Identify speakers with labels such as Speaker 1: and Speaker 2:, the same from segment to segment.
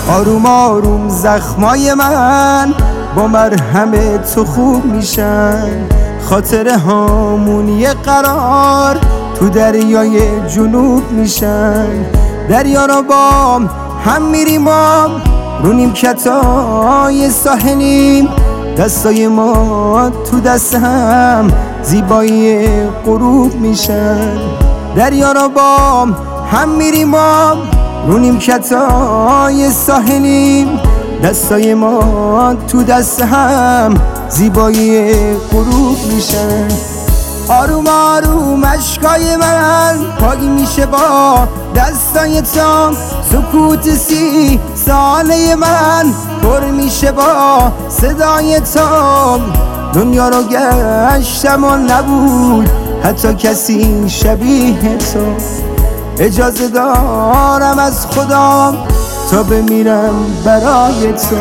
Speaker 1: آروم آروم زخمای من با مرهم تو خوب میشن. خاطره هامون یه قرار تو دریای جنوب میشن. دریا را با هم میریم رو نیمکتای ساحلیم. دستای ما تو دست هم زیبایی غروب میشن. دریا را با هم میریم رو نیمکتای ساحلیم. دستای ما تو دست هم زیبایی غروب میشن. آروم آروم اشکای من پاک میشه با دستای تو. سکوت 30 ساله من پر میشه با صدای تو. دنیا رو گشتم و نبود حتی کسی شبیه تو. اجازه دارم از خدا تا بمیرم برای تو.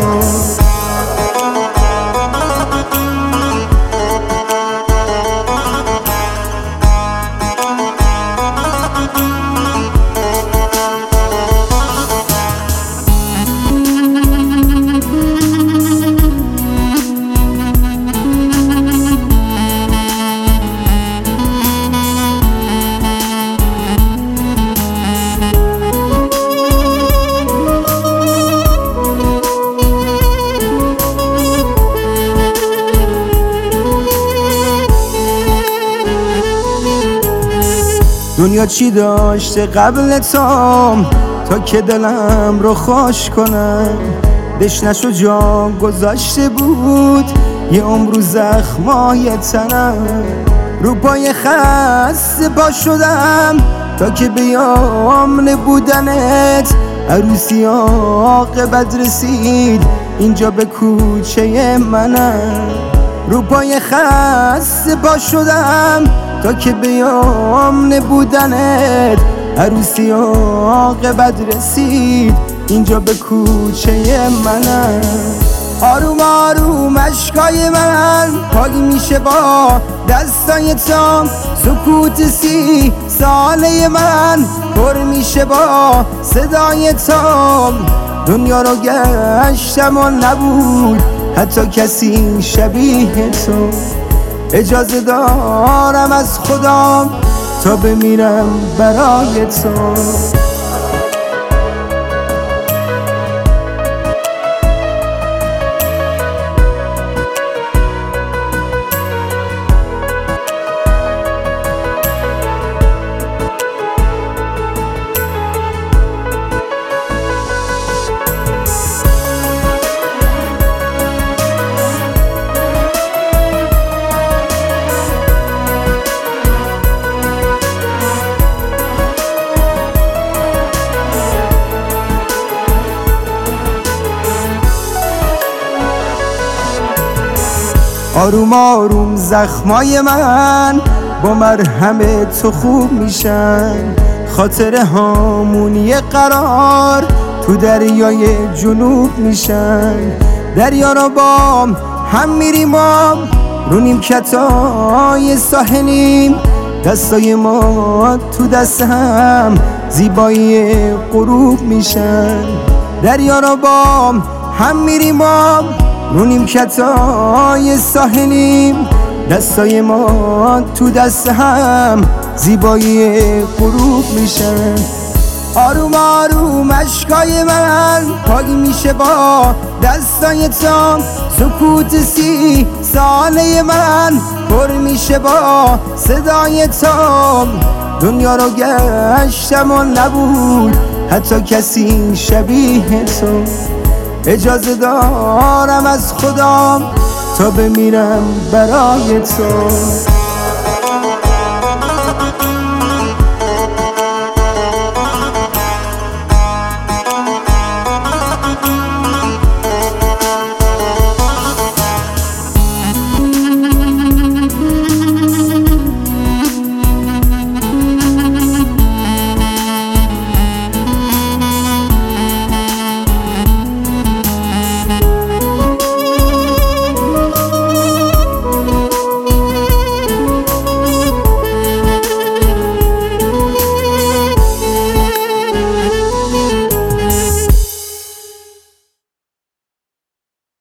Speaker 1: دنیا چی داشته قبل تا که دلم رو خوش کنم. دشنش رو جا گذاشته بود یه عمر رو زخمای تنم. رو پای خسته پا شدم تا که بیام نبودنت. عروسی عاقبت رسید اینجا به کوچه منم. رو پای خسته پا شدم تا که بیام نبودنت. عروسی عاقبت رسید اینجا به کوچه منم. آروم آروم اشکای من پاک میشه با دستای تو. سکوت 30 ساله من پر میشه با صدای تو. دنیا رو گشتم و نبود حتی کسی شبیه تو. اجازه دارم از خدا تا بمیرم برای تو. آروم آروم زخمای من با مرهم تو خوب میشن. خاطره هامون یه قرار تو دریای جنوب میشن. دریا را با هم میریم رو نیمکتای ساحلیم. دستای ما تو دست هم زیبایی غروب میشن. دریا را با هم میریم رو نیمکتای ساحلیم. دستای ما تو دست هم زیبایی غروب میشن. آروم آروم اشکای من پاک میشه با دستای تو. سکوت 30 ساله من پر میشه با صدای تو. دنیا رو گشتم و نبود حتی کسی شبیه تو. اجازه دارم از خدا تا بمیرم برای تو.